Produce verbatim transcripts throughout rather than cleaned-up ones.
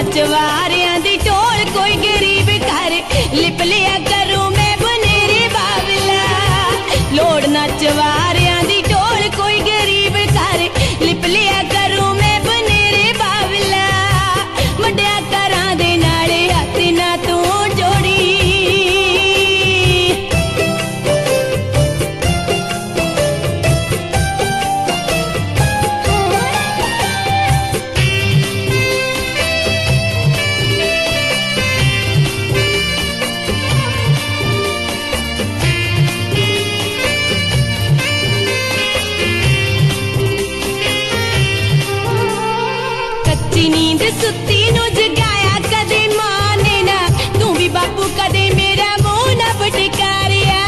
नचवारियां दी toll कोई गरीब घर लिप लिया करूं मैं बनेरे बावला। लोड़ नचवारियां दी टोल कोई गरीब घर लिप लिया करूं मैं बनेरे बावला। वड्या घरां दे नाले हत्थ ना तू जोड़ी नींद सुती नु जगाया कदे मां ने ना तू भी बापू कदे मेरा मुंह ना फटकारिया।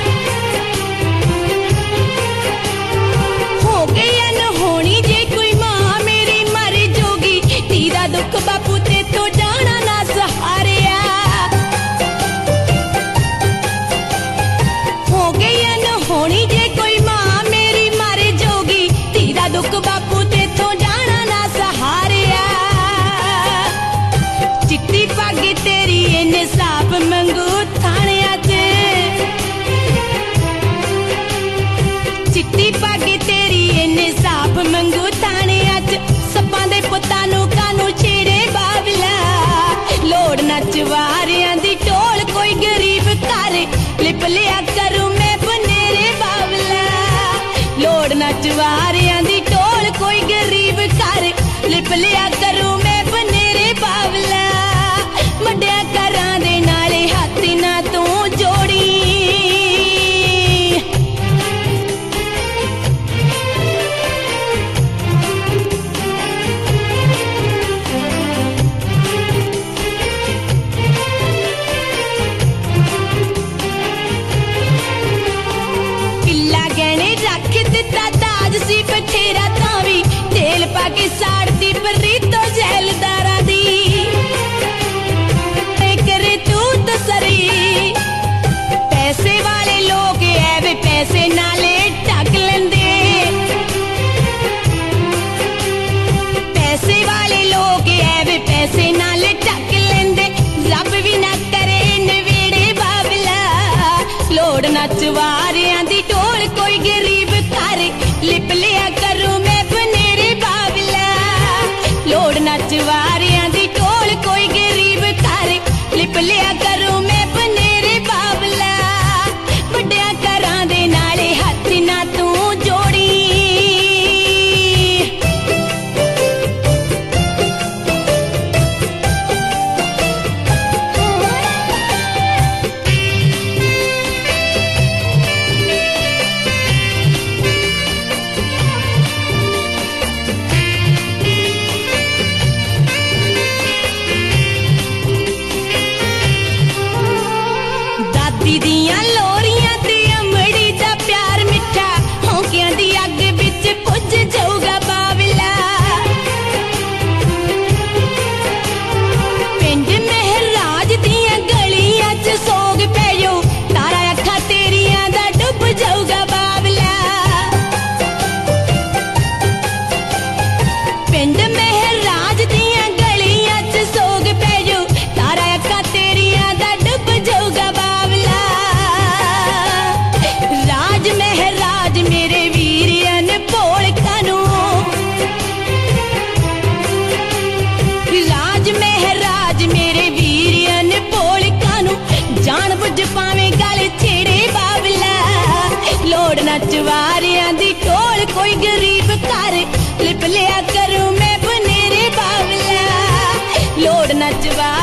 हो गई अनहोनी जे कोई मां मेरी मर जोगी तेरा दुख बापू ते तो जाना ना सहारिया। हो गई अनहोनी जे कोई मां मेरी मर जोगी तेरा दुख बापू ते तो जाना ना सहारिया। चिट्टी पग तेरी इंसाफ मंगू थानिया च चिट्टी पग तेरी इंसाफ मंगू थानिया च सप्पां दे पुत्तां नू कानू छेड़े बावला। लोड़ नचवारियां दी टोल कोई गरीब घर लिप लिया करूं मैं बनेरे बावला। लोड़ नचवारियां दी टोल कोई गरीब घर लिप लिया करूं मैं बनेरे बावला। वड्या घरां दे नाले हत्थ ना तू जोड़ी किला गहने रख दिता दाज सी बथेरा तावी तेल पाके साड़ती बरी तो जैलदारा दी। करे तू तो सरी पैसे वाले लोग ऐवे पैसे नाले ढक लेंदे। पैसे वाले लोग ऐवे पैसे नाले ढक लेंदे। रब भी ना करे नवेड़े बावला। लोड़ नचवारियां दी टोल कोई गरीब घर लिप लिया करूं मैं बनेरे बावला। लोड़ नचवारियां दी टोल कोई गरीब घर लिप लिया करूं मैं बनेरे बावला। वड्या घरां दे नाले हत्थ ना तू जोड़ी दीदियां लोरियां ते अमड़ी दा प्यार मिठा होंकियां दी अग बिच पुज जाऊगा बावला। पिंड महराज दियां गलियां च सोग पैयो तारा अखा तेरियां दा डुब जाऊगा बावला। पिंड महराज दियां गलियां च सोग पैयो तारा अखा तेरियां दा डुब जाऊगा बावला। राज महराज मेरे वीरियन भोल कानू राज महराज मेरे वीरियन भोल कानू जान बुझ पावे गल छेड़े बावला। लोड़ नचवारियां दी टोल कोई गरीब घर लिप लिया करूं मैं बनेरे बावला। लोड़ नचवा